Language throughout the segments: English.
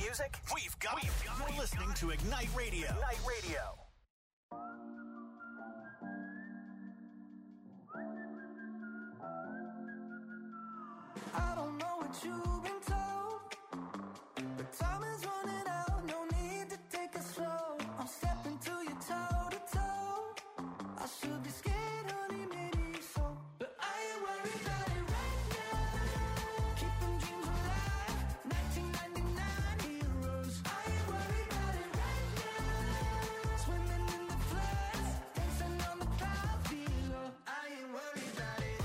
music? You're listening to Ignite Radio. Ignite Radio. I don't know what you've been told, but time is running out, no need to take it slow. I'm stepping to you toe to toe. I should be scared, honey, maybe so, but I ain't worried about it right now. Keeping dreams alive, 1999 heroes. I ain't worried about it right now. Swimming in the floods, dancing on the clouds below. I ain't worried about it.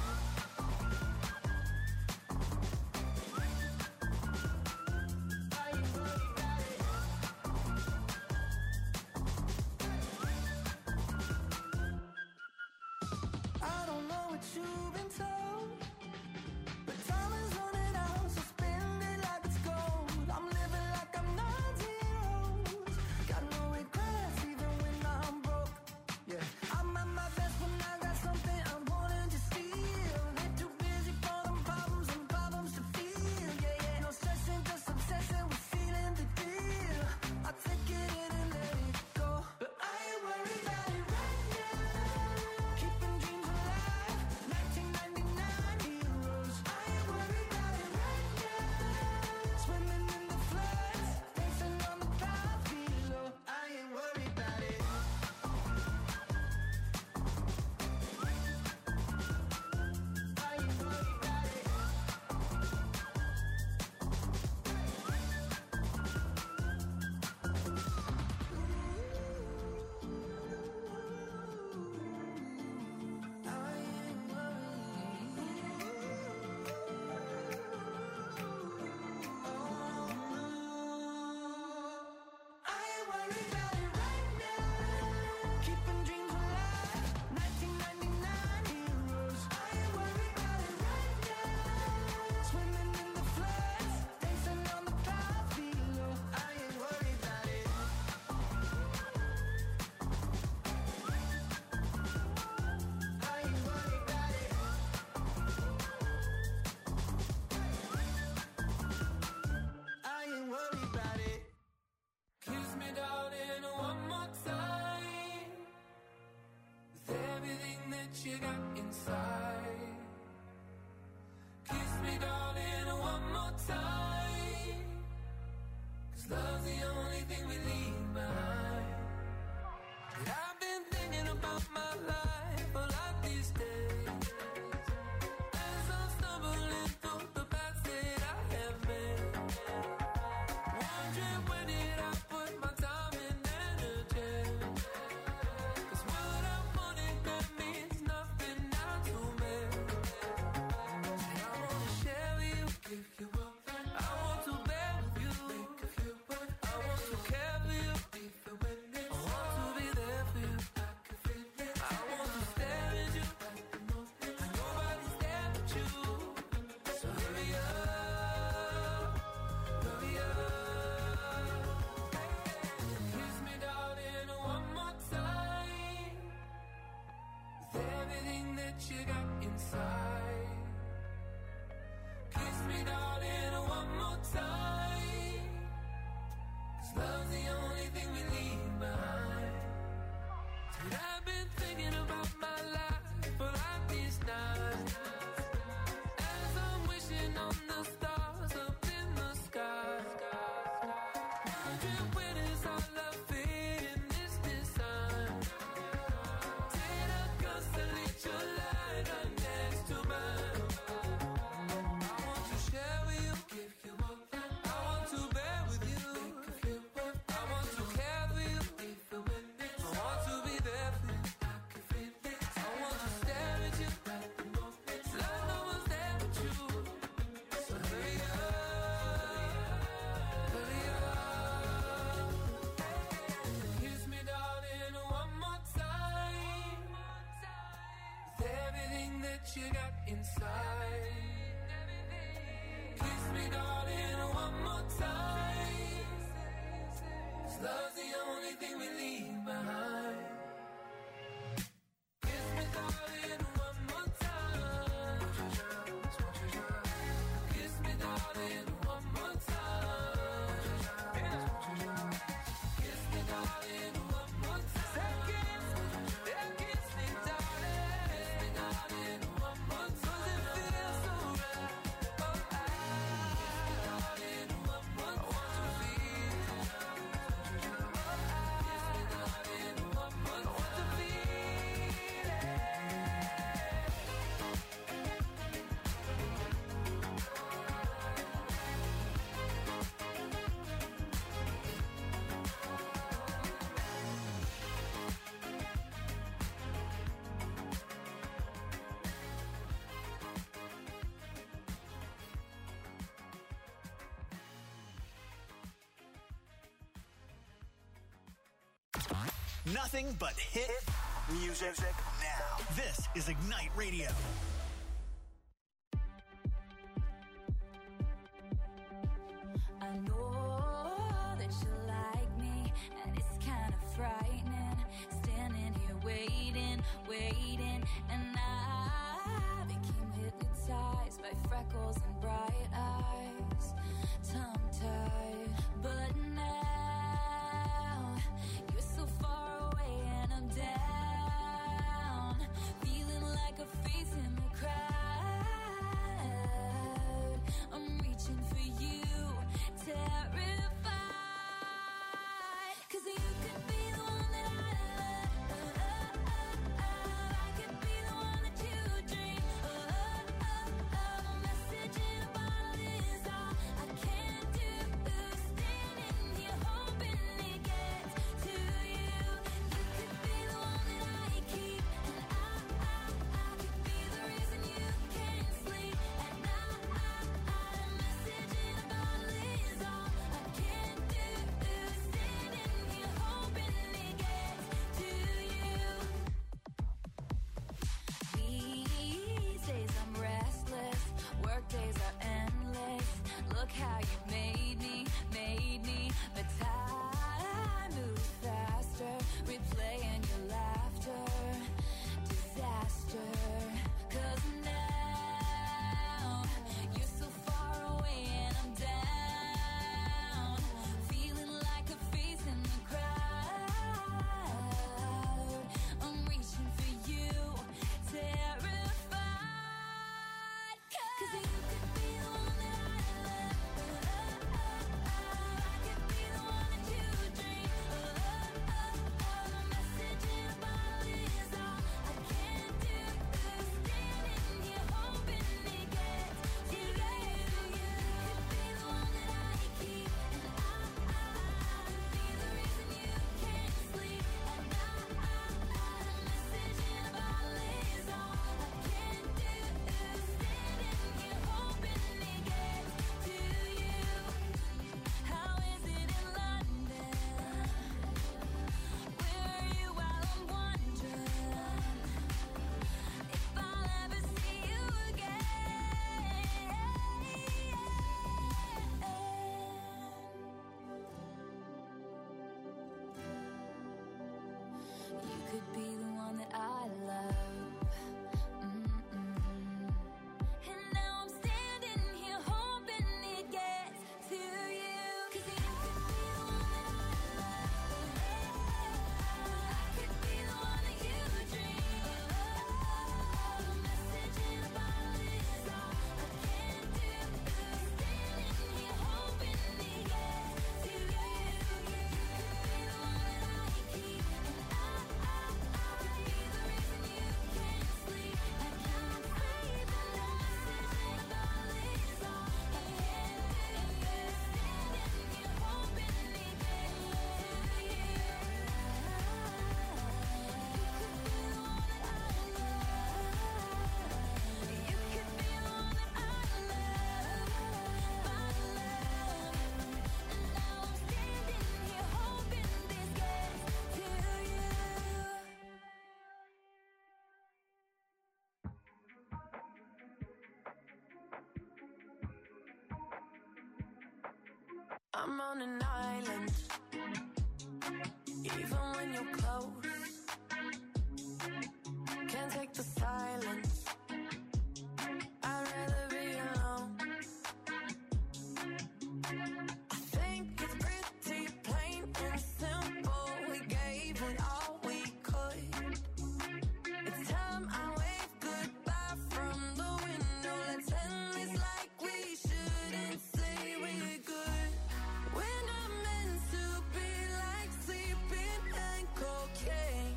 I don't know what you've been told, but time is running out, so spend it like it's gold. I'm living like I'm not zeros. Got no regrets even when I'm broke. Yeah, I'm at my best when I got something I wanted to steal. Ain't too busy for them problems and problems to feel. Yeah, yeah, no stressing, just obsessing with sealing the deal. I take it in and let it go, but I ain't worried about it right now. Keeping dreams alive, 1999 heroes. I ain't worried about it right now. Swimming in the floods, dancing on the clouds below. I ain't worried about it. I ain't worried about it. I ain't worried about it right now. Keeping dreams alive, 1999 heroes. I ain't worried about it right now. Swimming in the floods, dancing on the clouds below. I ain't worried about it. I ain't worried about it. I ain't worried about it. Kiss me, darling, one more time. With everything that you got inside. Kiss me, darling, one more time. 'Cause love's the only thing we leave behind. And I've been thinking about my life a lot these days. As I'm stumbling through the paths that I have made. Wondering where did I put my time and energy? 'Cause what I wanted, that means nothing now to me. And I wanna share with you, give you up. I want to bear with you, think of you. I want to care for you, even when it's I want to be there for you, I can feel it. I want to stare at you, and nobody's there but you. So hurry up, hurry up. Kiss me, darling, one more time. With everything that you got inside. Kiss me, darling, one more time. 'Cause love's the only thing we leave behind. And I've been thinking about my life for like these nights. As I'm wishing on the stars up in the sky. Wondering where does our love fit in this design? Did I constellate your light right next to mine? I want to share with you, give you up. I want to bear with you, I want to care for you, even when it's I want to be there for you, I can feel it. I want to stare at you, like no one's there but you. So hurry up. Kiss me, darling, one more time. With everything that you got inside. Kiss me, darling, one more time. 'Cause love's the only thing we leave behind. Kiss me, darling, one more time. Kiss me, darling, one more time. Nothing but hit music now. This is Ignite Radio. I know that you like me, and it's kind of frightening. Standing here waiting, and I became hypnotized by freckles and bright eyes, tongue-tied. But now you're so far away, and I'm down, feeling like a face in the crowd. I'm reaching for you, terrified, 'cause you could be the one that I love. I could be the one that you dream. A message in a bottle is all I can do. Standing here hoping it gets to you. You could be the one that I keep, and I could be the reason you can't sleep at night. A message in a bottle is all I can do. Standing here hoping it gets to you. These days I'm restless, work days are endless. Look how you made me, but time moves faster, replaying your laughter, disaster. 'Cause now you're so far away and I'm down, feeling like a face in the crowd. I'm reaching for you, terrified, 'cause you could be the one that I love. I could be the one that you dream. A message in a bottle is all I can do. Standing here hoping it gets to you. You could be the one that I keep, and I could be the reason you can't sleep at night. A message in a bottle is all I can do. Standing here hoping it gets to you. How is it in London? Where are you while I'm wondering if I'll ever see you again? You could be the one that I love. And now I'm standing here hoping it gets to you. 'Cause you could be the one that I love. I could be the one that you dream. A message in a bottle is all I can do. Standing here hoping it gets to you. You could be the one that I keep, and I could be the reason you can't sleep at night. A message in a bottle is all I can do. Standing here hoping it gets to you. You could be the one that I love. You could be the one that I love, my love. And now I'm standing here hoping this gets to you. I'm on an island, even when you're close. Can't take the silence, I'd rather be alone. I think it's pretty plain and simple, we gave it all we could. It's time I wave goodbye from the window. Let's end this like we shouldn't say we're good. We're not meant to be like sleeping and cocaine.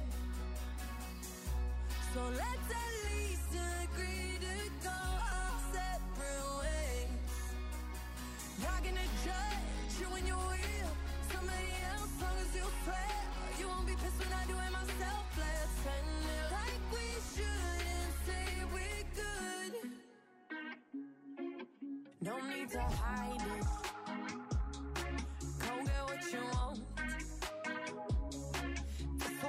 So let's at least agree to go our separate ways. Not gonna judge you when you will somebody else, long as you swear you won't be pissed when I do it myself. Let's end it like we shouldn't say we're good. No need to hide it. Go get what you want. Just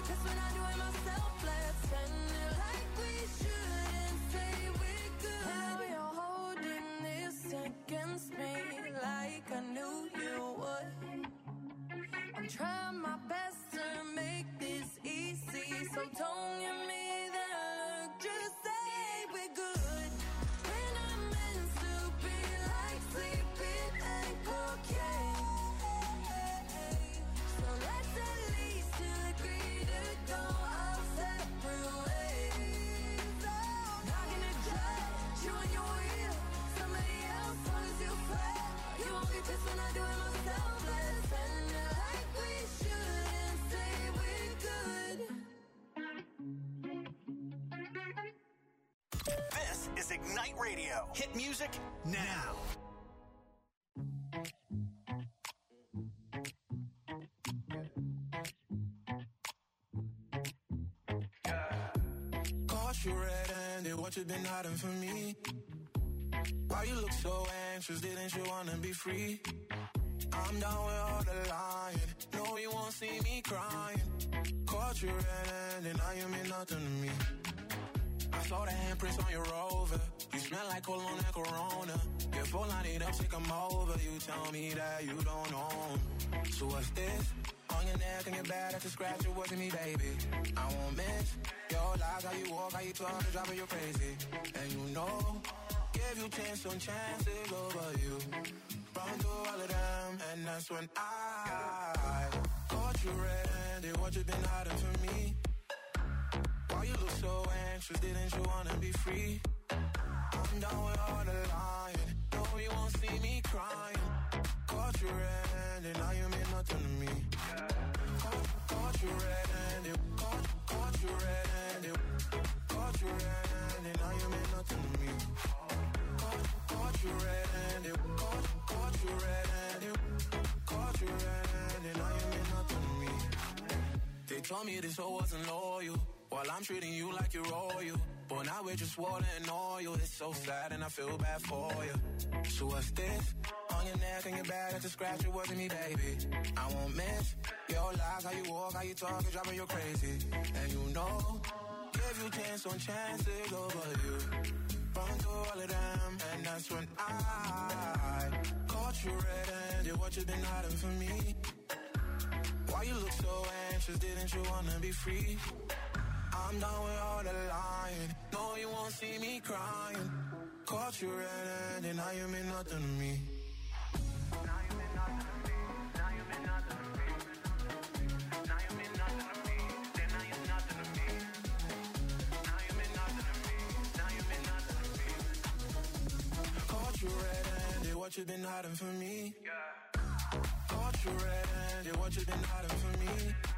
be pissed when I do it myself. Let's spend it like we shouldn't say we're good. Now you're holding this against me like I knew you would. I'm trying my best to make this easy, so don't give me that look, just say we're good. When I'm meant to be like sleeping and cocaine. So let's at least agree to go our separate ways. Not gonna judge you and your wheel. Somebody else wants you flat. You won't be pissed when I do it myself. Let's spend it like we shouldn't say we're good. This is Ignite Radio. Hit music now. Caught you red-handed, what you been hiding from me? Why you look so anxious, didn't you wanna be free? I'm down with all the lying, no you won't see me crying. Caught you red-handed, now you mean nothing to me. I saw the handprints on your Rover, you smell like cologne and Corona. Your phone line it up, take 'em over, you tell me that you don't know. So what's this? On your neck and your back, that's a scratch, it wasn't me, baby. I won't miss your lies, how you walk, how you talk, it's driving you crazy. And you know, give you chance on chances over you. Run through all of them, and that's when I caught you red-handed, what you been hiding from me? Why you look so anxious, didn't you wanna be free? I'm down with all the lying, no you won't see me crying. Caught you red-handed, now you mean nothing to me. Caught you red-handed, caught you red-handed, caught you red-handed, now you mean nothing to me. Caught you red-handed, caught you red-handed, caught you red-handed, now you mean nothing to me. They told me this hoe wasn't loyal, while I'm treating you like you're royal. But now we're just water and oil. It's so sad and I feel bad for you. So what's this? On your neck and your back, that's a scratch, it wasn't me, baby. I won't miss your lies, how you walk, how you talk, it's driving you crazy. And you know, give you chance on chances over you. Run through all of them, and that's when I caught you red-handed, what you been hiding from me? Why you look so anxious, didn't you wanna be free? I'm done with all the lying, no you won't see me crying. Caught you red-handed, now you mean nothing to me. Now you mean nothing to me, now you mean nothing to me. Now you mean nothing to me, then now you're nothing to me. Now you mean nothing to me, now you mean nothing to me. Caught you red-handed, what you been hiding from me? Caught you red-handed, what you been hiding from me?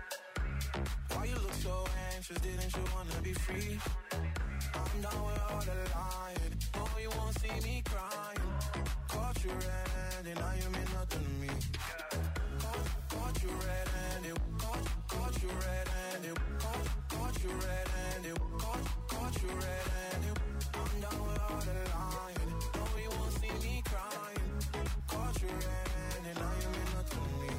Why you look so anxious, didn't you wanna be free? I'm down with all the lying, no you won't see me crying. Caught you red-handed, now you mean nothing to me. Caught you red-handed, caught you red-handed, caught you red-handed, caught you red-handed. I'm down with all the lying, no you won't see me crying. Caught you red-handed, now you mean nothing to me.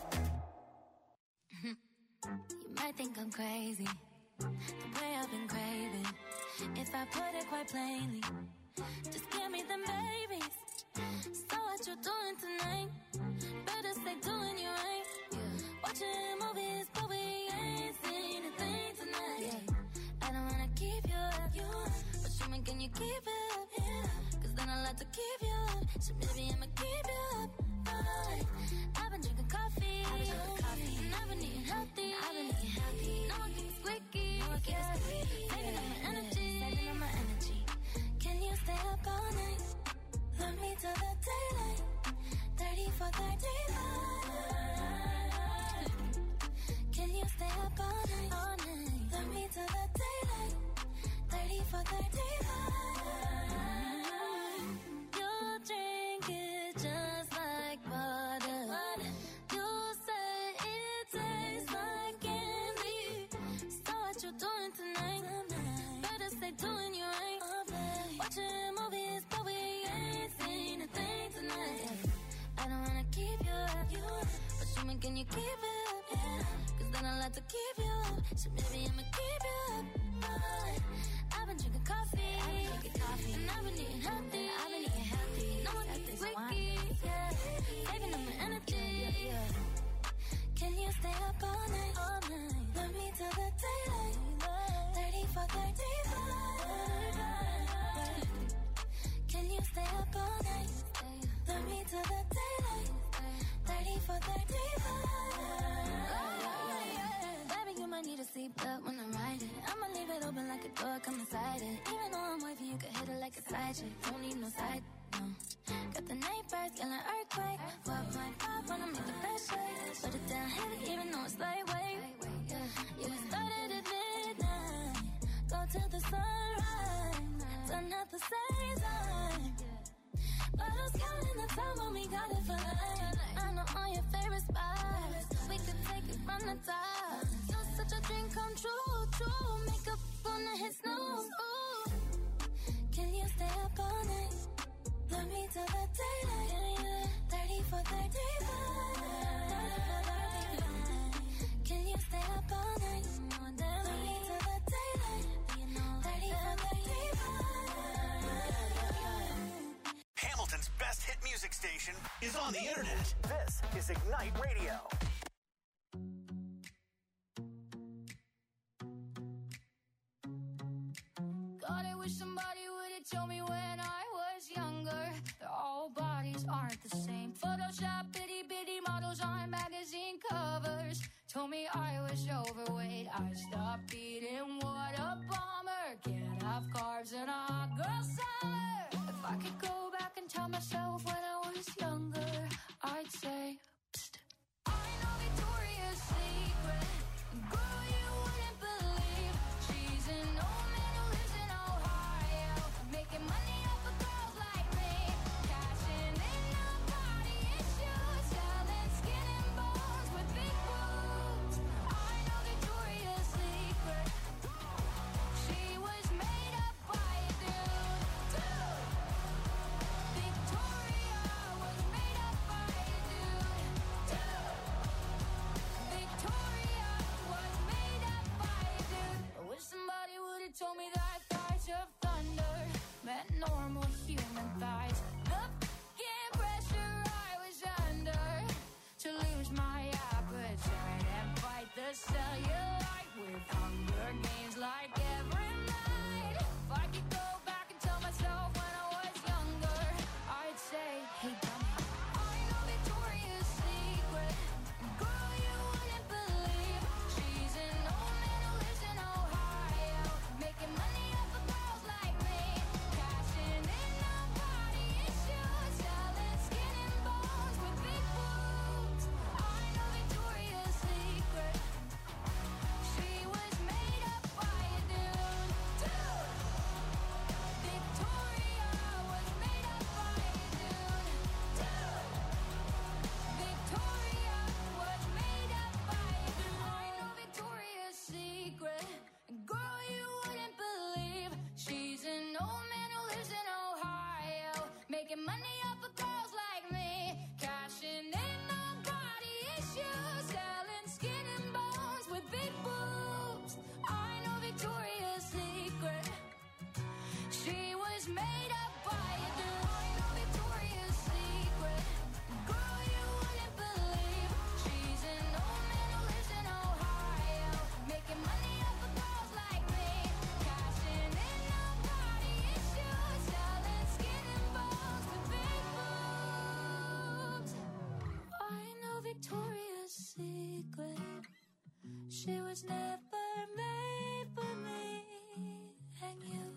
You might think I'm crazy, the way I've been craving. If I put it quite plainly, just give me them babies. So what you doing tonight? Better stay doing you right. Watching movies, but we ain't seen a thing tonight. I don't wanna keep you up, but show me can you keep it up? Cause then I like to keep you up, so maybe I'ma keep you up. I've been drinking coffee, and I've been eating healthy. No one keeps squeaky, saving up my energy. Can you stay up all night? Love me till the daylight. 30 for 35. Can you stay up all night? Love me till the daylight. 30 for 35. You'll drink it just like water. You say it tastes like candy. So what you doing tonight? Better stay doing you right. Watching movies, but we ain't seen a thing tonight. I don't wanna keep you up, but show me can you keep it up? yeah. Cause then I like to keep you up, so maybe I'ma keep you up. I've been drinking coffee, and I've been eating healthy. No one thinks freaky, yeah. Saving up my energy. Can you stay up all night? Love me till the daylight. 30 for 35. Can you stay up all night? Love me till the daylight. 30 for 35. Baby, you might need a seatbelt when I'm riding. I'ma leave it open like a door, come inside it. Even though I'm wifey, you can hit it like a side chick. Don't need no side, no. Got the night birds, yelling earthquake. 4.5 when I make the best shake. Put it down heavy, even though it's lightweight. Yeah, we started at midnight. Go till the sunrise. Done at the same time. Bottles counting the time when we got it for life. I know all your favorite spots. We could take it from the top. You're such a dream come true. Makeup on the hit snooze. Ooh. Can you stay up all night? Love me till the daylight. 30 for 35. Can you stay up all night? Love me till the daylight. 30 for 35. Hamilton's best hit music station is on the internet. This is Ignite Radio. God, I wish somebody would've told me when I was younger that all bodies aren't the same. Photoshop itty bitty models on magazine covers told me I was overweight. I stopped eating, what a bummer. Can't have carbs in a hot girl summer. If I could go back and tell myself when I was younger, I'd say, psst. I know Victoria's Secret, girl, you wouldn't believe. She's an old man who lives in Ohio, making money off of girls like me, cashing in on body issues, selling skin and bones with big boobs. I know Victoria's Secret. She was made up by a dude. Victoria was made up by a dude. Victoria was made up by a dude. I wish somebody would've told me that thighs of thunder meant normal human thighs. The f***ing pressure I was under to lose my appetite and fight the cellulite with Hunger Games like every night. If I could go back and tell myself when I was younger, I'd say, hey dummy, I know Victoria's Secret, girl, you wouldn't believe. She's an old man who lives in Ohio, making money off of girls like me, cashing in on body issues, selling skin and bones with big boobs. I know Victoria's Secret. She was made up by a dude. Victoria was made up by a dude. Victoria was made up by a dude. I know Victoria's Secret. Girl, you wouldn't believe. She's an old man who lives in Ohio, making money off of girls like me, cashing in on body issues, selling skin and bones with big boobs. I know Victoria's Secret. She was made up by a dude. I know Victoria's Secret. Girl, you wouldn't believe. She's an old man who lives in Ohio, making money off of girls like me, cashing in on body issues, selling skin and bones with big boobs. I know Victoria's Secret. She was never made for me and you.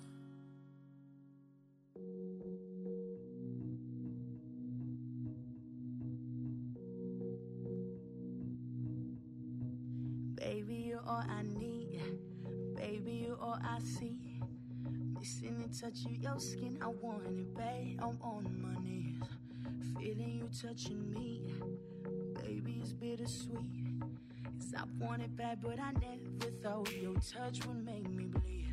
Baby, you're all I need. Baby, you're all I see. Missing the touch of your skin, I want it, babe. I'm on my knees, feeling you touching me. Baby, it's bittersweet. 'Cause I want it bad, but I never thought your touch would make me bleed.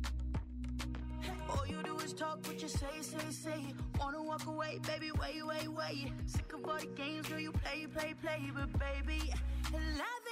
All you do is talk what you say. Wanna walk away, baby, wait. Sick of all the games, girl, you play. But baby, life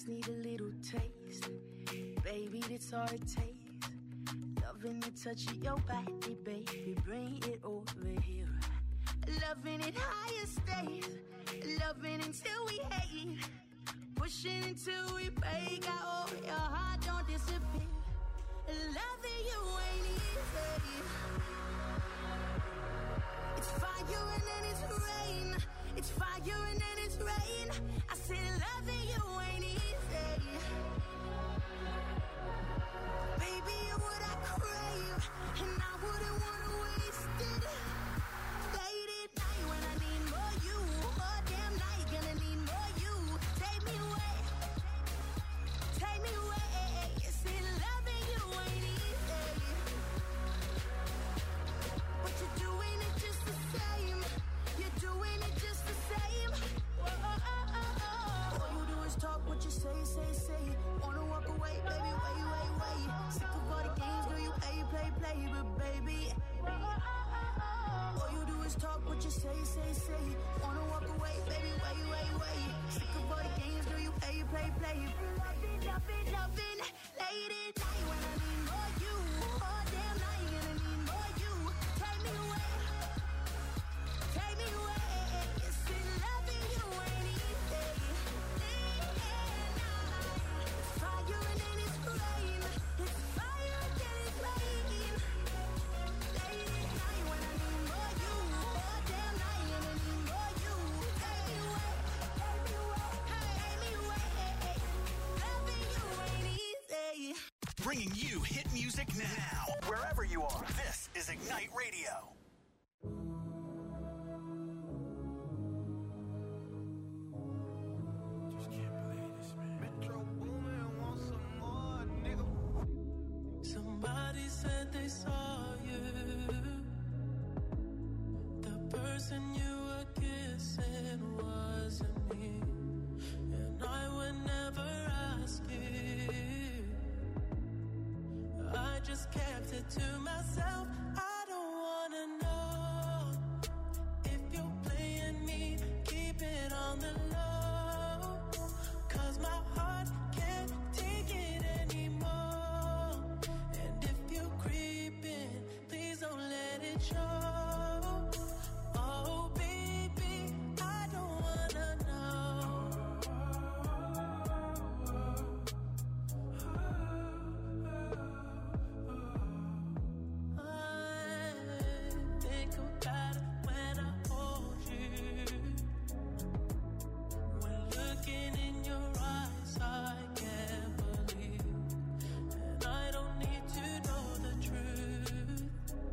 need a little taste. Baby, that's all it takes. Loving the touch of your body, baby, bring it over here. Loving it higher stays. Loving until we hate. Pushing until we break. I hope your heart don't disappear. Loving you ain't easy. It's fire and then it's rain. It's fire and then it's rain. I said loving you ain't easy. Baby, you're what I crave, and I wouldn't wanna waste it. Late at night when I need more you, all damn night gonna need more you. Take me away, take me away. You see, loving you ain't easy, but you're doing it just the same. You're doing it just the same. All you do is talk what you say, say, say. Wanna walk away, baby, wait, wait, wait. Sick of all the games, girl, you play, play, play, but baby. All you do is talk what you say, say, say. Wanna walk away, baby, wait, wait, wait. Sick of all the games, girl, you play, play, play. Loving, loving, loving. Late at night when I need more you. All damn night gonna need more you. Take me away. Take me away. You see, loving you ain't easy. It's fire and then it's rain. It's fire and then it's rain. Late at night when I need more you. All damn night gonna need more you. Take me away. Take me away. Take me away. Loving you ain't easy. Bringing you hit music now. Wherever you are, this is Ignite Radio. Somebody said they saw you. The person you were kissing wasn't me. And I would never ask you. I just kept it to myself. I don't wanna know if you're playing me. Keep it on the low. 'Cause my heart can't take it anymore. And if you're creeping, please don't let it show. Oh, baby, I don't wanna know. I think about it when I hold you. When looking in your eyes, I can't believe. And I don't need to know the truth.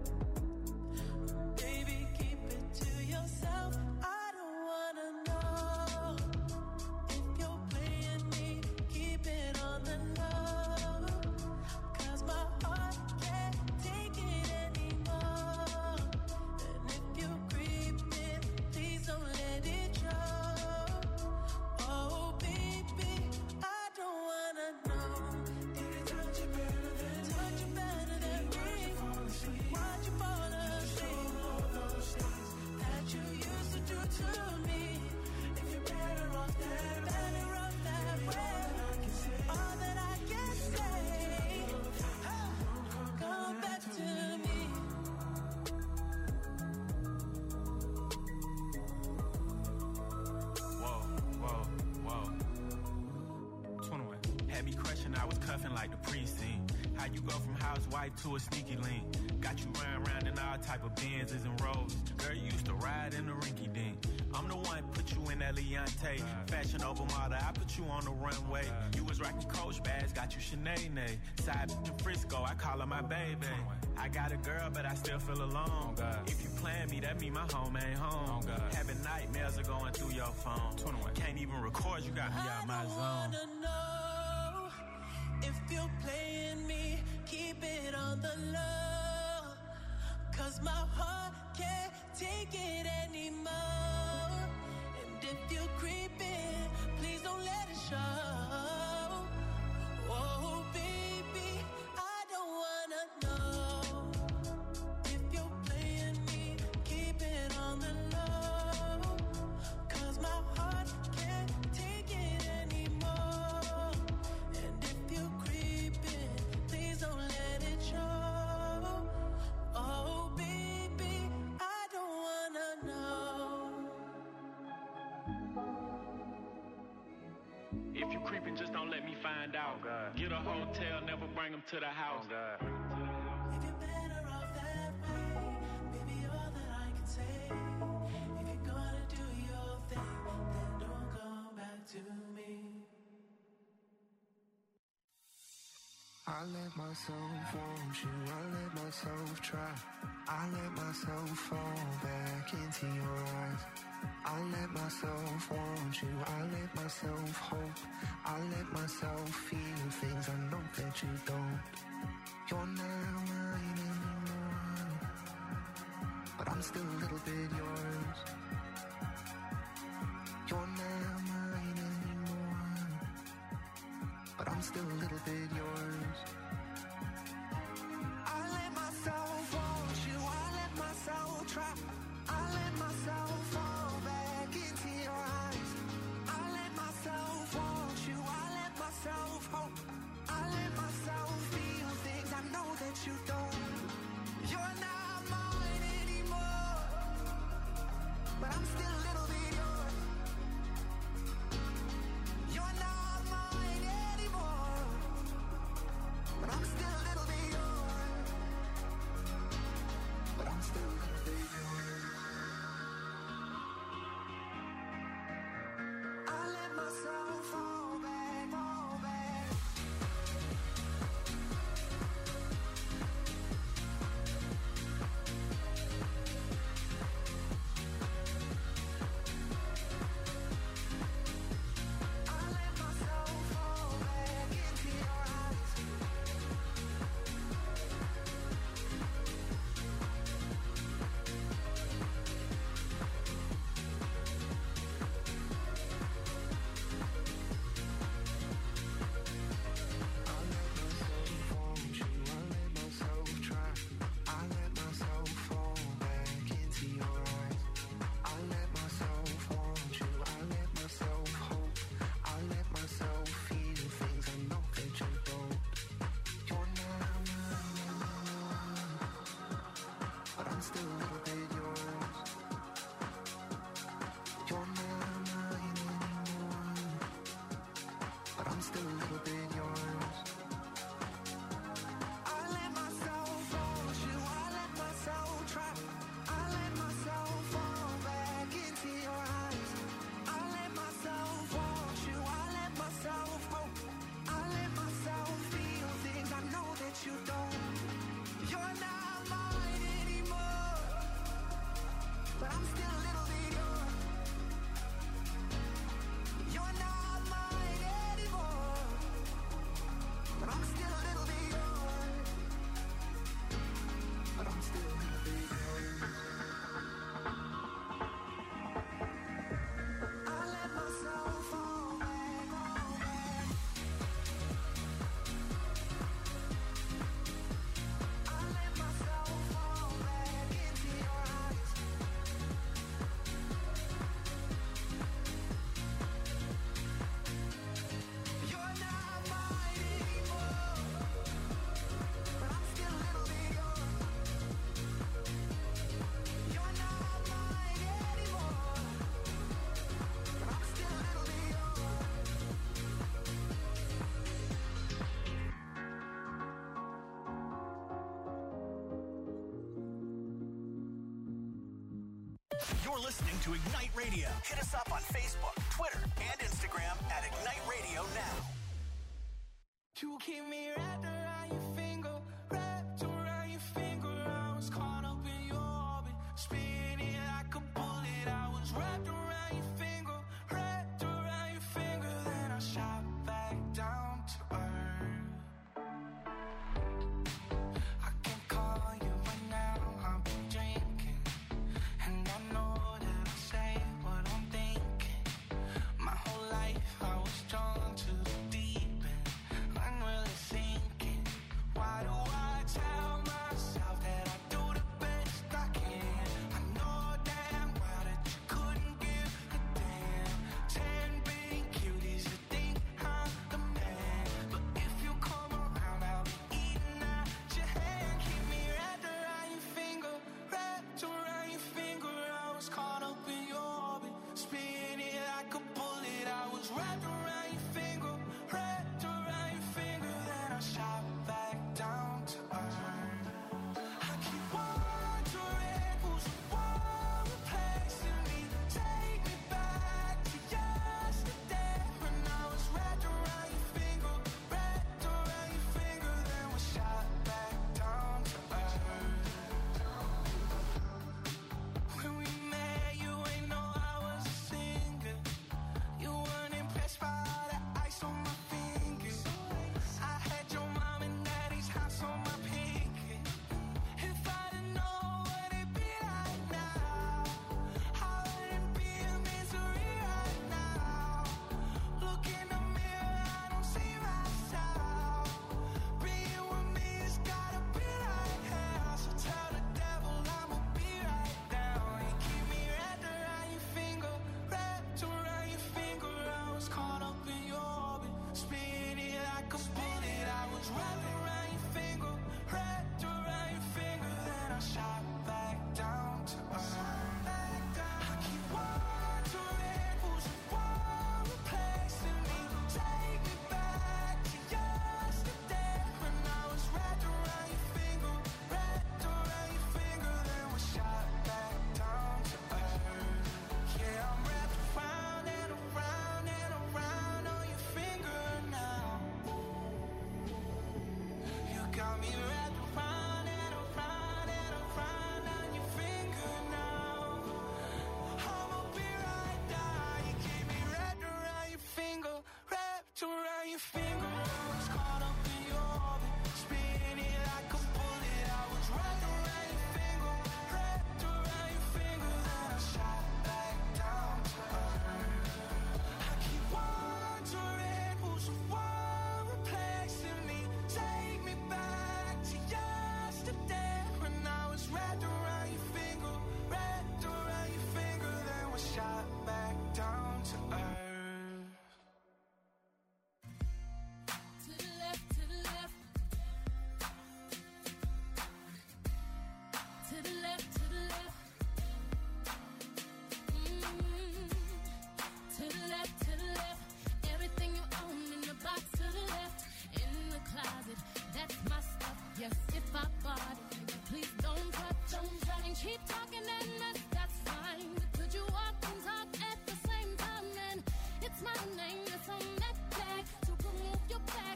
Baby, keep it to yourself. I don't wanna know if you're playing me. Keep it on the low. 'Cause my heart can't take it anymore. And if you're creeping, please don't let it show. Oh, baby, I don't wanna know. Did it touch you better than me? Touch you better than me? Why'd you fall asleep? All those things that you used to do to me. If you're better off that way, all that I can say, come back to me. Whoa, whoa, whoa. 21. Had me crushing, I was cuffing like the precinct. How you go from housewife to a sneaky link? Got you running around in all type of Benzes and Rolls. Girl, you used to ride in the rinky dink. I'm the one put you in that Leontay. Fashion over model, I put you on the runway. You was rocking Coach bags, got you Sinead. Side to Frisco, I call her my baby. I got a girl, but I still feel alone. If you plan me, that mean my home ain't home. Having nightmares are going through your phone. Can't even record, you got me out my I don't zone. wanna know if you're playing me. Keep it on the low. 'Cause my heart can't take it anymore. And if you're creeping, please don't let it show. Oh, baby, I don't wanna know if you're playing me. Keep it on the low. 'Cause my heart can't take it anymore. creeping, just don't let me find out. Get a hotel, never bring them to the house. If you're better off that way, maybe all that I can say. If you're gonna do your thing, then don't come back to me. I let myself want you, I let myself try. I let myself fall back into your eyes. I let myself want you, I let myself hope. I let myself feel things I know that you don't. You're not mine anymore, but I'm still a little bit yours. You're not mine anymore, but I'm still a little bit yours. I let myself want you, I let myself try. I let myself fall back into your eyes. I let myself want you, I let myself hope. I let myself feel things I know that you don't. You're not mine anymore, but I'm still a little bit yours. You're not mine anymore, but I'm still a little bit yours. But I'm still a little bit yours. I let myself fall back, fall back. I let myself fall back into your eyes. I let myself want you, I let myself try. I let myself fall back into your eyes. I let myself want you, I let myself hope. I let myself feel things I know that you don't. You're not mine anymore, but I'm still a little bit yours. You're not mine anymore, but I'm still a little bit yours. I let myself want you, I let myself try. I let myself fall back into your eyes. I let myself want you, I let myself hope. I let myself feel things I know that you don't. You're not mine anymore, but I'm still a little bit yours. You're not mine anymore, but I'm still a little bit yours. But I'm still a little bit yours. I let myself fall back, fall back. I let myself fall back into your eyes. You're not mine anymore, but I'm still a little bit yours. You're not mine anymore, but I'm still a little bit yours. You're listening to Ignite Radio. Hit us up on Facebook, Twitter, and Instagram at Ignite Radio Now. You keep me wrapped around your finger, wrapped around your finger. I was caught up in your orbit, spinning like a bullet. I was wrapped around your finger, wrapped around your finger. Then I shot back down to earth. I can call you right now, I've been drinking, and I know that I say what I'm thinking. My whole life I was drawn to the deep end, unreally thinking.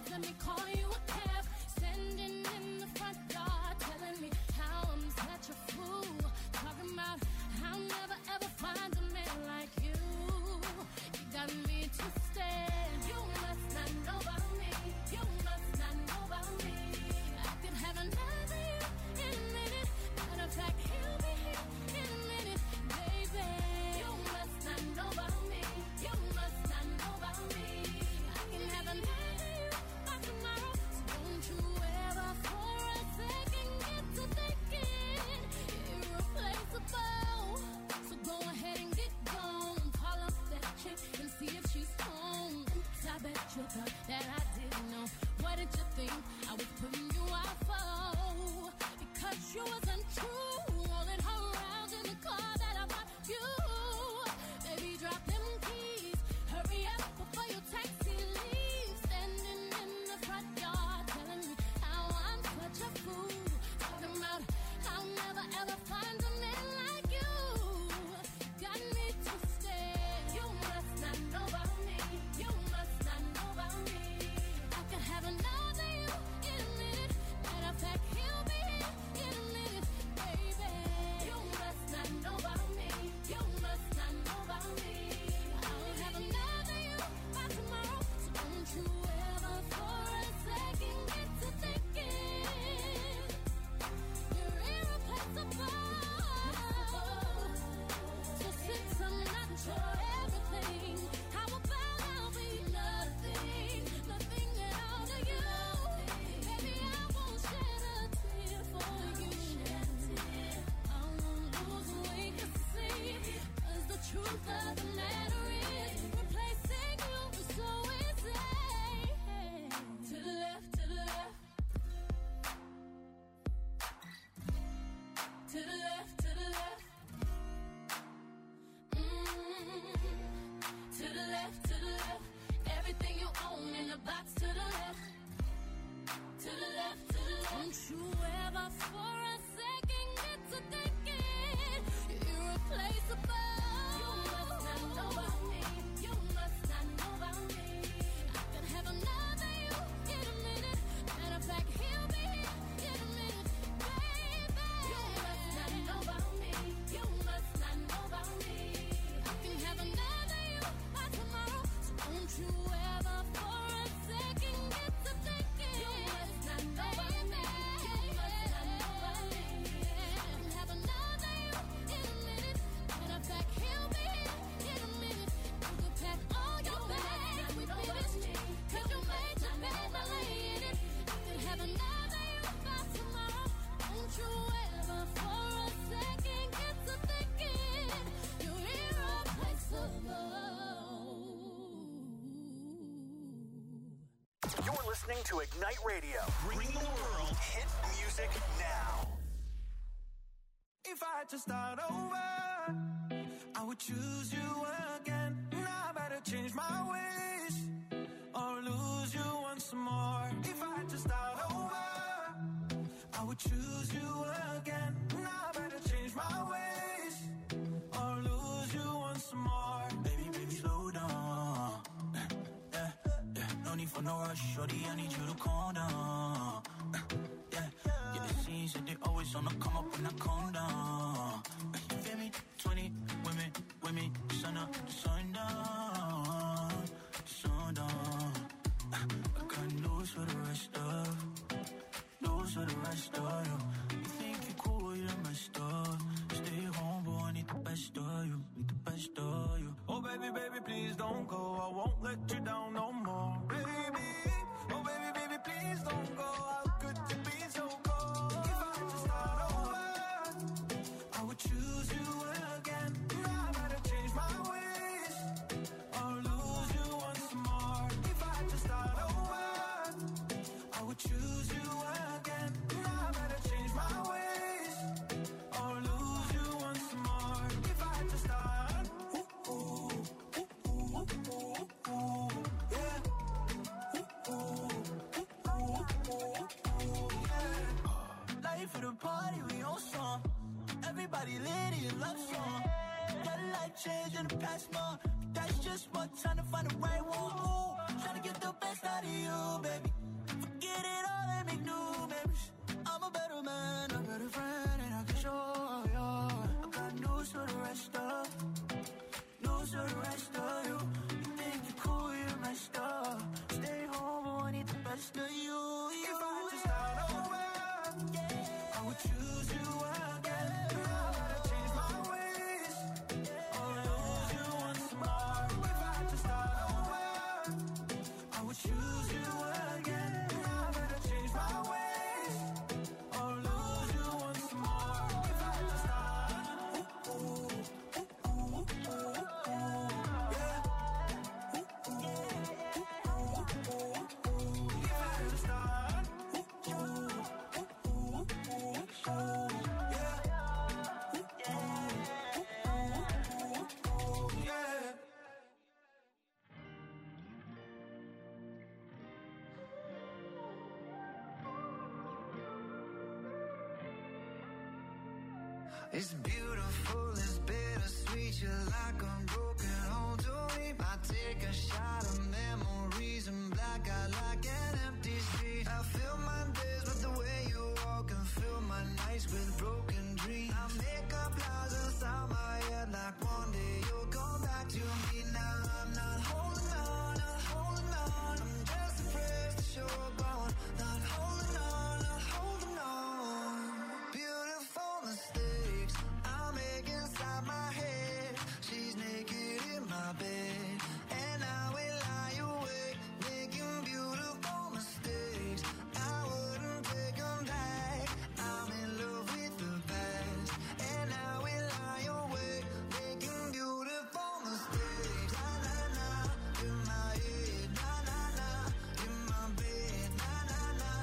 bags, let me call you a cab. Standing in the front yard, telling me how I'm such a fool. Talking about I'll never ever find a man like you. You got me twisted. You must not know about me. You must not know about me. I could have another you in a minute. Matter of fact, he'll be here in a minute, baby. You must not know about me. You must not know about me. I can have another you by tomorrow. So don't you ever for a second get to thinking irreplaceable. So go ahead and get gone. Call up that chick and see if she's home. Oops, I bet you thought that I didn't know. What did you think I was putting you out for? Because you wasn't true. Rolling her around in the car that I bought you. Baby, drop them keys. Hurry up before your taxi leaves. Standing in the front yard, telling me how I'm such a fool. Talking about I'll never ever find a man like you. Got me twisted. You must not know about me. You must not know about me. I could have another you in a minute. Matter of fact, he'll be here in a minute, baby. You must not know about me. You must not know about me. I'll have another you by tomorrow. So don't you ever for a second get to thinking you're irreplaceable. So since I'm not your everything, how about I'll be nothing, nothing at all to you? Baby, I won't shed a tear for you. I won't lose weight to see, 'cause the truth of the matter is, replacing you is so easy. To the left, to the left. To the left, to the left. To the left, to the left. Everything you own in the box to the left. To the left, to the left. Don't you ever for a second get to thinking you're irreplaceable. You must not know about me. You must not know about me. I could have another you in a minute. Matter of fact, he'll be here in a minute, baby. You must not know about me. You must not know about me. I can have another you by tomorrow. So don't you ever for a second get to thinking you must not know about me. You must not know about me. I can have another you in a minute. Matter of fact, he'll be here in a minute. You could pack all your bags, we finished. 'Cause you made your bed, I lay in it. I can have another you by tomorrow. Don't you ever for a second get to thinking you're irreplaceable. You're listening to Ignite Radio, bringing the world hit music now. If I had to start over, I would choose you again. Now I better change my ways or lose you once more. If I had to start over, I would choose you again. Now I better change my ways or lose you once more. Baby, baby, slow down. No need for no rush, shorty, I need you to calm down. Yeah, the scenes that they always on the come up when I calm down. You feel me? 20 women, sun up, sun down, sundown. I got news for the rest of you. You think you're cool, you're messed up. Stay home, boy, I need the best of you, Oh, baby, please don't go. I won't let you down no more, baby. Oh, baby, please don't go. How could you be so cold? If I had to start over, I would choose you again. Now I better change my ways or lose you once more. If I had to start over, I would choose you again. Now I better change my ways or lose you once more. If I had to start, yeah. Life of the party, we on song. Everybody lit in love song. That life might change in the past month. That's just one time to find the right one. Ooh, trying to get the best out of you, baby. Forget it all and make new memories. I'm a better man, a better friend, and I can show you. I got news for the rest of you. You think you're cool, you're messed up. Stay home, I need the best of you. If I had to start over, I would choose you again. I gotta change my ways, or lose you once more. If I had to start over, I would choose you again. I gotta change my ways, or lose you once more. If I had to start, It's beautiful, it's bittersweet. You're like a broken home to me. I take a shot of memories and black out like an empty street. I fill my days with the way you walk and fill my nights with broken dreams. I make up lies inside my head like one day you'll come back to me. Now I'm not holding on, not holding on. I'm just afraid to show up on. Not holding on, not holding on. Beautiful mistakes I make inside my head. She's naked in my bed, and I will lie awake, making beautiful mistakes. I wouldn't take them back. I'm in love with the past, and I will lie awake, making beautiful mistakes. Na na na, in my head. Na na na, in my bed. Na na na,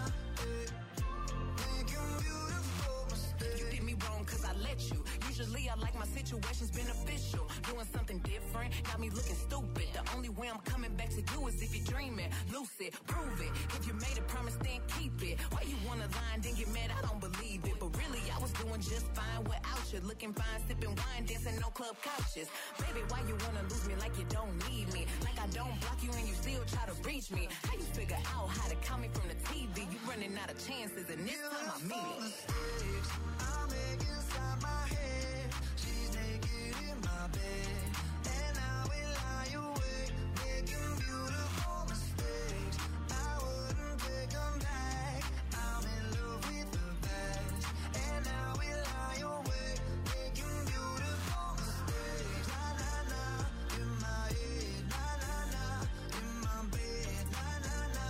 making beautiful mistakes. You did me wrong cause I let you. Usually I like my situations beneficial. Doing something different, got me looking stupid. The only way I'm coming back to you is if you're dreaming. Lucid, prove it. If you made a promise, then keep it. Why you wanna lie and then get mad? I don't believe it. But really, I was doing just fine without you. Looking fine, sipping wine, dancing no club couches. Baby, why you wanna lose me like you don't need me? Like I don't block you and you still try to reach me. How you figure out how to call me from the TV? You running out of chances and this time I mean it. Mistakes I make inside my head. She's naked in my bed, and I will lie awake, making beautiful mistakes. I wouldn't take them back. I'm in love with the past, and I will lie awake, making beautiful mistakes. Na na na, in my head. Na na na, in my bed. Na na na,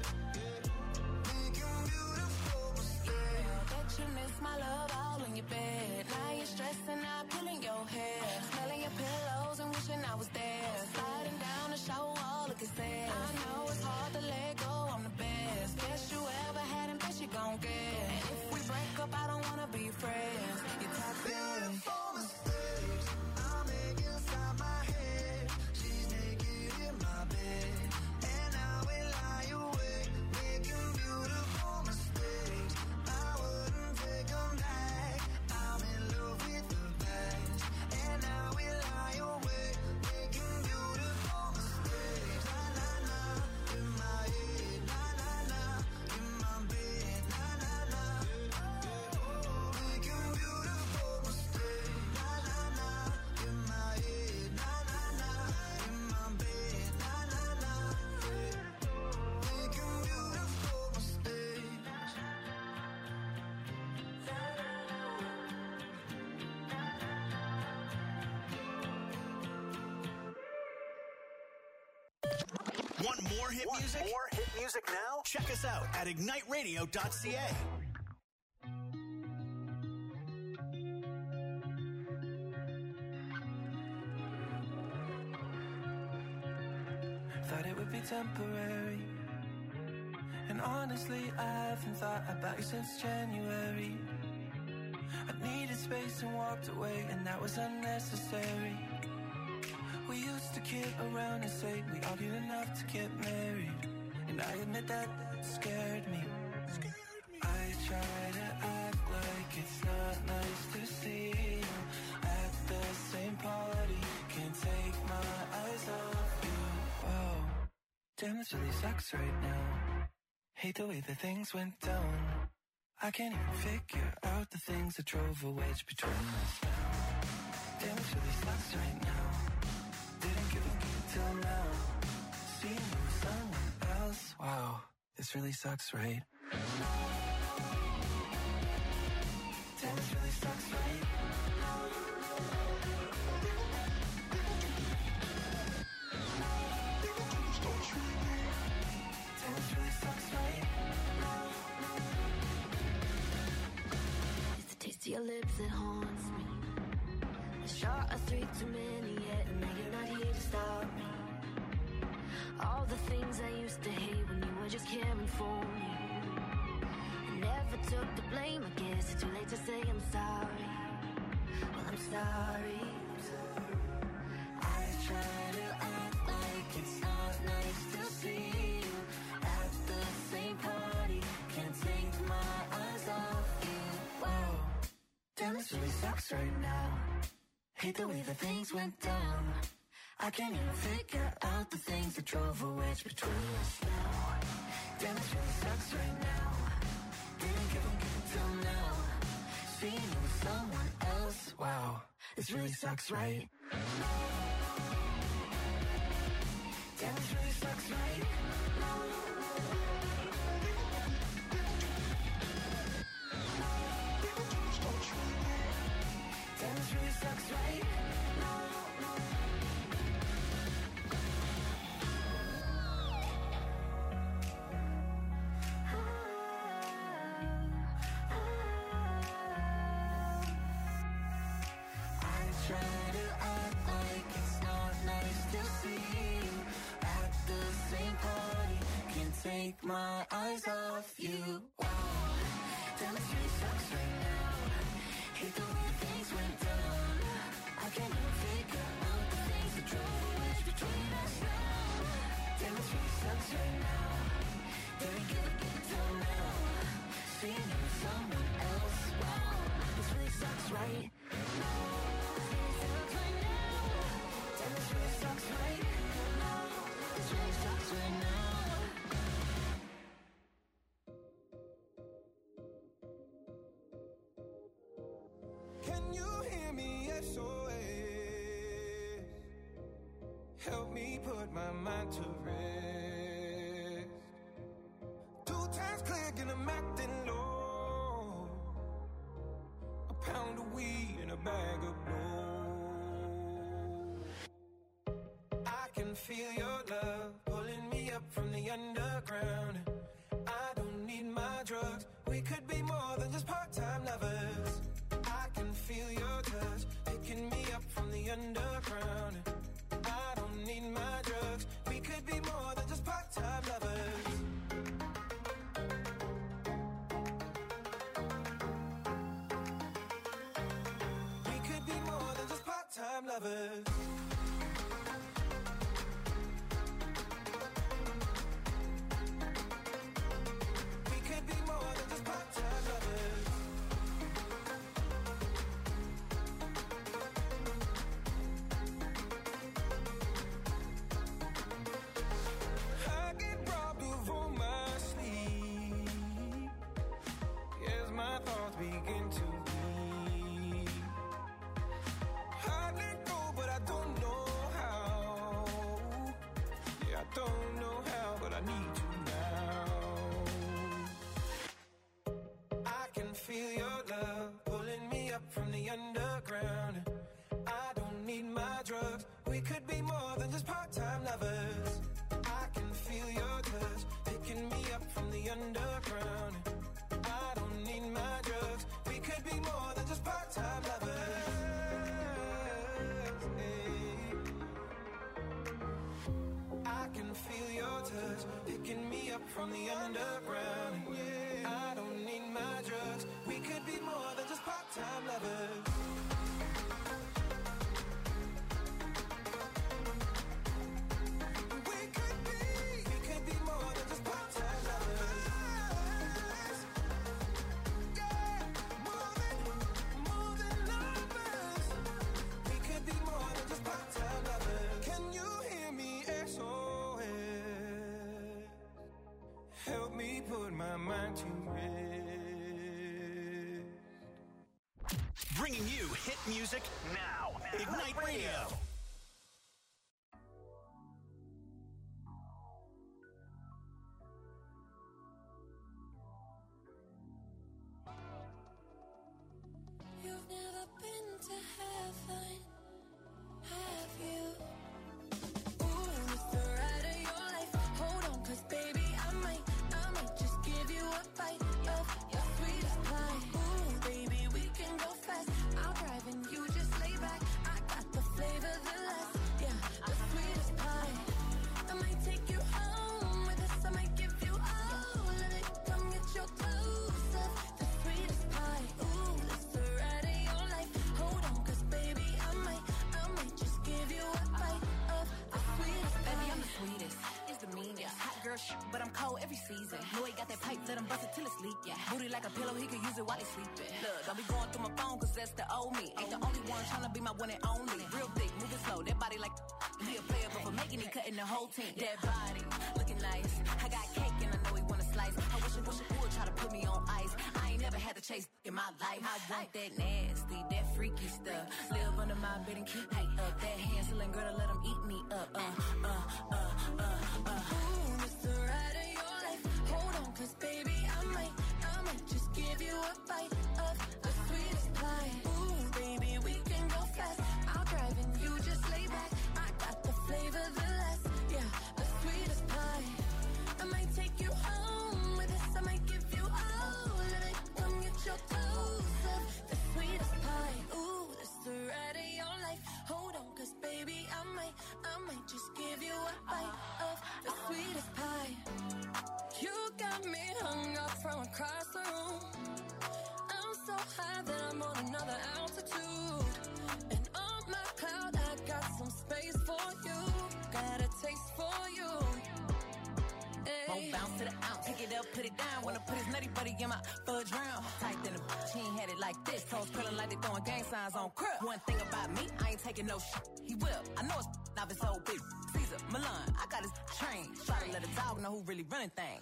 making beautiful mistakes. Bet you miss my love all in your bed. Now you're stressing out, pulling your hair, smelling your pillows and wishing I was there. Sliding down the show wall, looking sad. I know it's hard to let go, I'm the best. Best you ever had and best you gon' get. And if we break up, I don't wanna be friends. You talk Beautiful mistakes I make inside my head. She's naked in my bed, and I will lie awake, making beautiful mistakes. I wouldn't take them back. I'm in love with the past, and I will lie awake, making beautiful mistakes. Na na na, in my head. Na na na, in my bed. Na na na, making beautiful mistakes. Na na na, in my head. Na na na, in my bed. Na na na, making beautiful mistakes. Want more hit music? More hit music now? Check us out at igniteradio.ca. Thought it would be temporary, and honestly I haven't thought about you since January. I needed space and walked away, and that was unnecessary. We used to kid around and say we argued enough to get married, and I admit that scared me. I try to act like it's not nice to see you at the same party. Damn, this really sucks right now. Hate the way that things went down. I can't even figure out the things that drove a wedge between us now. Damn, this really sucks right now. Didn't give a till now. Seeing you with someone else. Wow, this really sucks, right? Damn, this really sucks, right? Damn, this really sucks, right? It's the taste of your lips that haunts me. A shot of 3 too many yet, and now you're not here to stop me. All the things I used to hate when you were just caring for me. I never took the blame, I guess it's too late to say I'm sorry. Well, I'm sorry. I try to act like it's not nice to see you at the same party. Can't take my eyes off you. Wow. Damn, this really sucks right now. Hate the way that things went down. I can't even figure out the things that drove a wedge between us now. Damn, this really sucks right now. Didn't give a till now. Seeing you with someone else. Wow, this really sucks, right? Damn, this really sucks, right? Damn, this really sucks, right? Take my eyes off you. Wow. Damn, it really sucks right now. Hate the way things went down. I can't even figure out the things that drove a wedge between us now. Damn, it really sucks right now. Didn't give a till now. Seeing you with someone else. Wow, this really sucks right now. This really sucks right now. Damn, this really sucks right now. This really sucks right now. Can you hear me? SOS. Help me put my mind to rest. 2 times click and I'm acting low. A pound of weed and a bag of blow. I can feel your love pulling me up from the underground. I don't need my drugs. We could be more than just part-time lovers. I can feel your touch picking me up from the underground. I don't need my drugs. We could be more than just part-time lovers. We could be more than just part-time lovers. We could be more than just part-time lovers. I get robbed of all my sleep as my thoughts begin to bleed. I let go, but I don't know how. Yeah, I don't know how, but I need to now. I can feel your love pulling me up from the underground. I don't need my drugs. We could be more than just part-time lovers. I can feel your touch picking me up from the underground. I don't need my drugs. We could be more than just part-time lovers. I can feel your touch picking me up from the underground. I don't need my drugs. We could be more than just part-time lovers. We could be more than just part-time lovers. Yeah, more than lovers. We could be more than just part-time lovers. Can you hear me? SOS. my mind to rest. Bringing you hit music now. Ignite Radio. You've never been to heaven, have you? Ooh, it's the ride of your life. Hold on, 'cause baby, I might just give you a bite of your sweetest pie. Ooh, baby, we can go fast. I'll drive and you just lay back. I got the flavor, the last, yeah, the sweetest pie. I might take you home with us. I might give you all of it. Come get your dose of the sweetest pie. Ooh, it's the ride of your life. Hold on, 'cause baby, I might just give you a bite of the sweetest pie. Baby, I'm the sweetest. It's the meanest. Hot girl shit, but I'm cold every season. Know he got that pipe, let him bust it till it's leak. Yeah. Booty like a pillow, he could use it while he's sleeping. Look, don't be going through my phone, 'cause that's the old me. Ain't the only one tryna be my one and only. Real thick, moving slow, that body like he a player, but for making it, cutting the whole team. That body, looking nice. I got cake and I know he wanna slice. I wish it would try to put me on ice. I ain't never had to chase in my life. I want that nasty, that freaky stuff. Live under my bed and keep me up. That hand-selling girl to let him eat me up. Ooh, it's the ride of your life. Hold on, 'cause baby, I might just give you a bite of the sweetest pie. Ooh, baby, we can go fast. I'll drive and you just lay back. I got the flavor, the last, yeah, the sweetest pie. I might take you home with us. I might give you all of it. Come get your dose of the sweetest pie. Ooh, it's the ride of your life. Hold on, 'cause baby, I might just give you a bite of the sweetest pie. You got me hung up from across the room. I'm so high that I'm on another altitude. And on my cloud, I got some space for you. Got a taste for you. Won't bounce to the ounce, pick it up, put it down. Wanna put his nutty buddy in my fudge round. Tight than a bitch, he ain't had it like this. Toes curling like they throwing gang signs on crib. One thing about me, I ain't taking no shit. He will. I know it's not his old bitch. Caesar, Milan, I got his train. Try to let a dog know who really running things.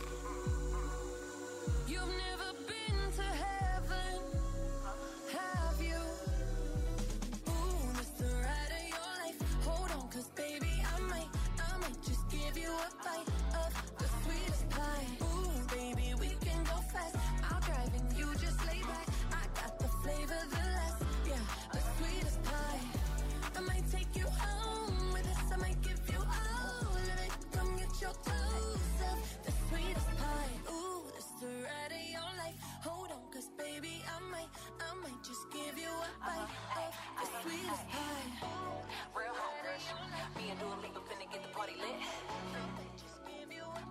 You've never been to heaven, have you? Ooh, it's the ride of your life. Hold on, 'cause baby, I might just give you a bite of the sweetest pie. Ooh, baby, we can go fast. I'll drive and you just lay back. I got the flavor, the last, yeah, the sweetest pie. I might take you home with us. I might give you all of it. Come get your dose of the sweetest pie. Ooh, it's the ride of your life. Hold on, 'cause baby, I might just give you a bite of the sweetest pie. Real hungry. Me and Dua Lipa finna get the party lit. Just give you a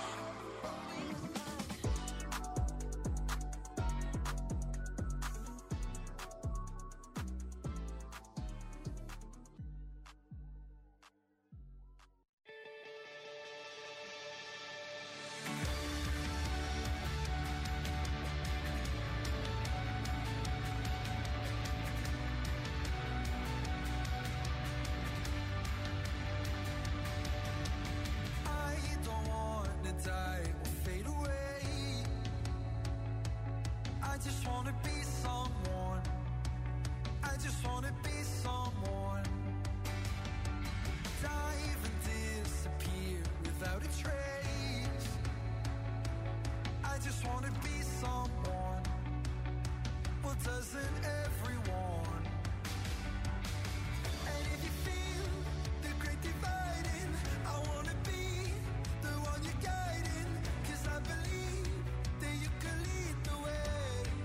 I just wanna be someone. I just wanna be someone. Dive and disappear without a trace. I just wanna be someone. Well, doesn't everyone? And if you feel the great dividing, I wanna be the one you're guiding. 'Cause I believe that you can lead the way.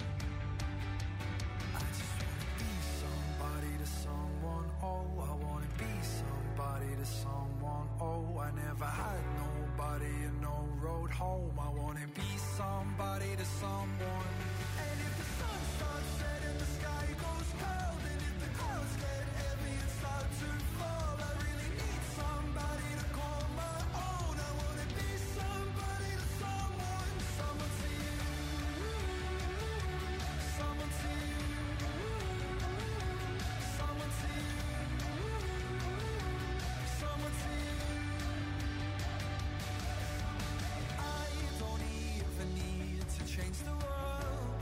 I just wanna be somebody to someone. Oh, I wanna be somebody to someone. Oh, I never had nobody and no road home. I wanna be somebody to someone. And if the sun starts setting, the sky change the world.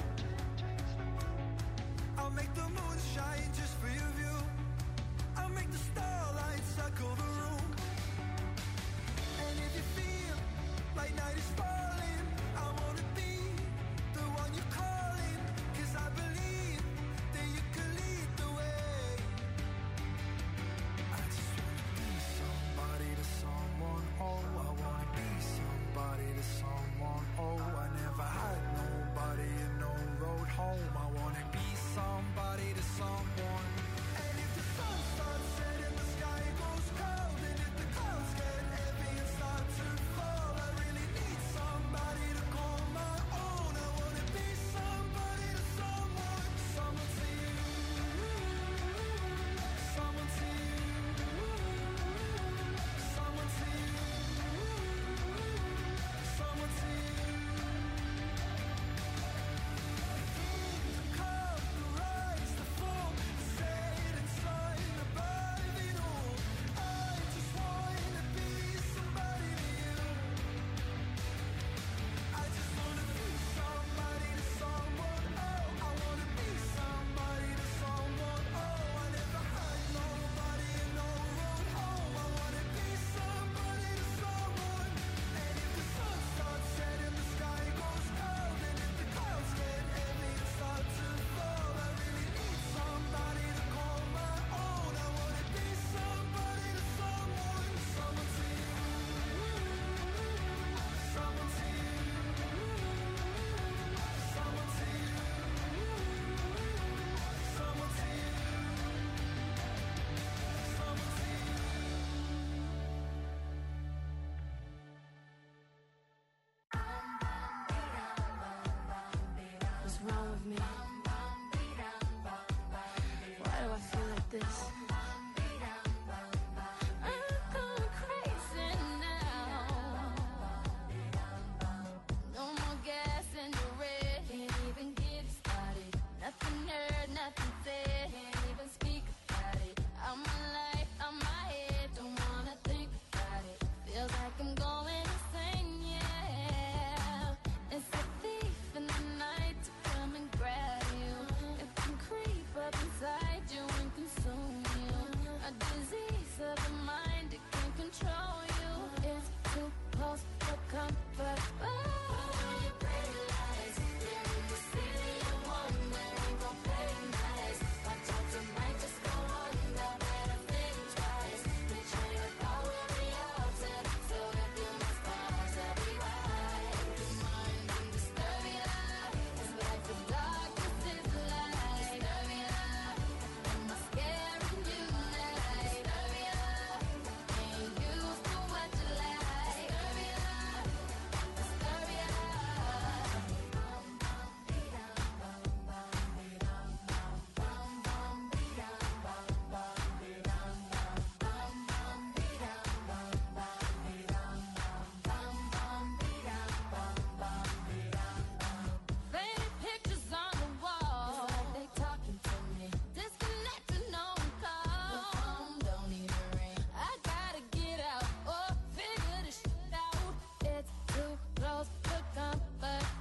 I'll make the moon shine just for your view. I'll make the starlight circle the room. And if you feel like night is falling, I wanna be the one you're calling. 'Cause I believe that you could lead the way. I just wanna be somebody to someone. Oh, I wanna be somebody to someone. Oh, I never had nobody and no road home. I wanna be somebody to someone. And if the sun starts setting, the sky goes cold. And if the clouds get heavy and start to fall, I really need somebody to call my own. I wanna be somebody to someone. Someone to you. Someone to you. Someone to you. Someone to you. The come, the rise, the fall, the set and sign above it all. I just wanna be somebody to you. I just wanna be somebody to someone. Oh, I wanna be somebody to someone. Oh, I never had nobody and no road home. I wanna be somebody to someone. And if the sun starts setting, the sky goes cold. And if the clouds get heavy and start to fall, I really need somebody to call my own. I wanna be somebody to someone. Someone to you. Someone to you. Someone to you. Someone to you. Someone to you. What's wrong with me? Why do I feel like this?